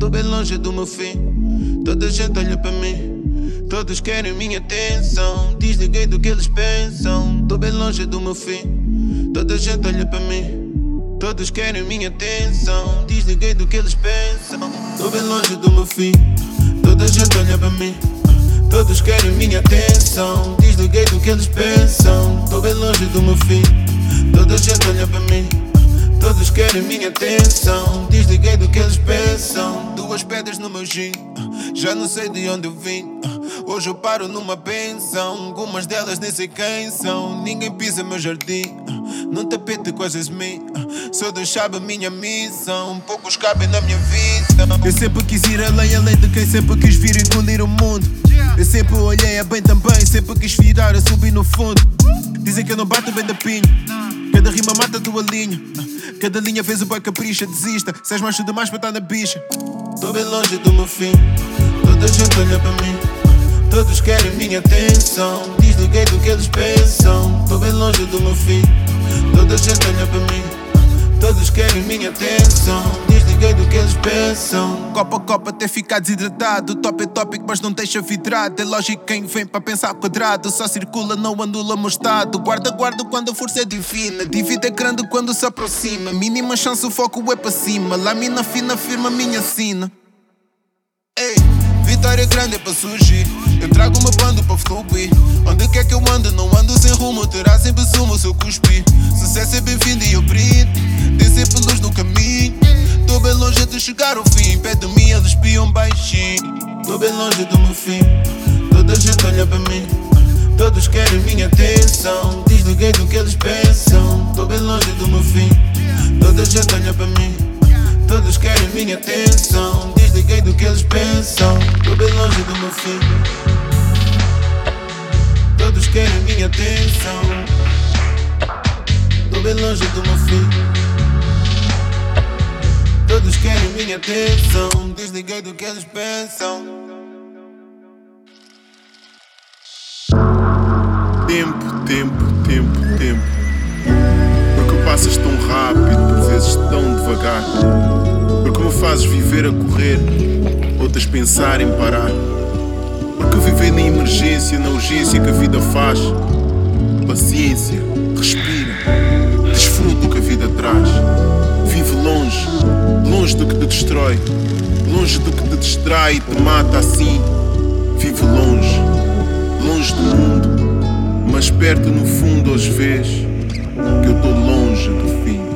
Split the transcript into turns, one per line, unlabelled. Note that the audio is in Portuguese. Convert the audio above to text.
tô bem longe do meu fim. Toda a gente olha para mim, todos querem minha atenção. Desliguei do que eles pensam, tô bem longe do meu fim. Toda a gente olha para mim, todos querem minha atenção. Desliguei do que eles pensam, tô bem longe do meu fim. Toda a gente olha para mim, todos querem minha atenção. Desliguei do que eles pensam, tô bem longe do meu fim. Toda a gente olha para mim, todos querem minha atenção. Desliguei do que eles pensam. Duas pedras no meu gin, já não sei de onde eu vim. Hoje eu paro numa pensão, algumas delas nem sei quem são. Ninguém pisa meu jardim, num tapete quase mim. Só Deus sabe a minha missão, poucos cabem na minha visão. Eu sempre quis ir além de quem sempre quis vir engolir o mundo. Eu sempre olhei a bem também, sempre quis virar a subir no fundo. Dizem que eu não bato bem da pinha, cada rima mata a tua linha. Cada linha fez o boy capricha, desista. Se és macho demais para estar na bicha. Tô bem longe do meu fim, toda a gente olha para mim, todos querem minha atenção. Desliguei do que eles pensam, tô bem longe do meu fim. Toda a gente olha para mim, todos querem minha atenção. Desliguei do que eles pensam. Copa a copa até ficar desidratado. Top é tópico mas não deixa vidrado. É lógico quem vem para pensar quadrado. Só circula, não andula mostrado. Guarda quando a força é divina. Dívida é grande quando se aproxima. Mínima chance o foco é para cima. Lâmina fina firma minha sina. Ei, vitória grande é para surgir. Eu trago o meu bando para fluir. Onde quer que eu ando, não ando sem rumo. Terá sempre sumo se eu cuspir. Sucesso é bem-vindo e eu brindo. Tem sempre luz no caminho. Tô bem longe de chegar ao fim. Perto de mim eles espiam baixinho. Tô bem longe do meu fim, toda a gente olha para mim, todos querem minha atenção. Desliguei do que eles pensam. Tô bem longe do meu fim, toda a gente olha para mim, todos querem minha atenção. Desliguei do que eles pensam. Tô bem longe do meu fim, todos querem minha atenção. Tô bem longe do meu fim, todos querem minha atenção. Desliguei do que eles pensam.
Tempo. Porque passas tão rápido, por vezes tão devagar. Porque me fazes viver a correr, outras pensar em parar. Porque viver na emergência, na urgência que a vida faz. Paciência, respira, desfruta o que a vida traz. Vive longe do que te destrói, longe do que te distrai e te mata assim. Vive longe do mundo, mas perto no fundo hoje vês que eu tô longe do fim.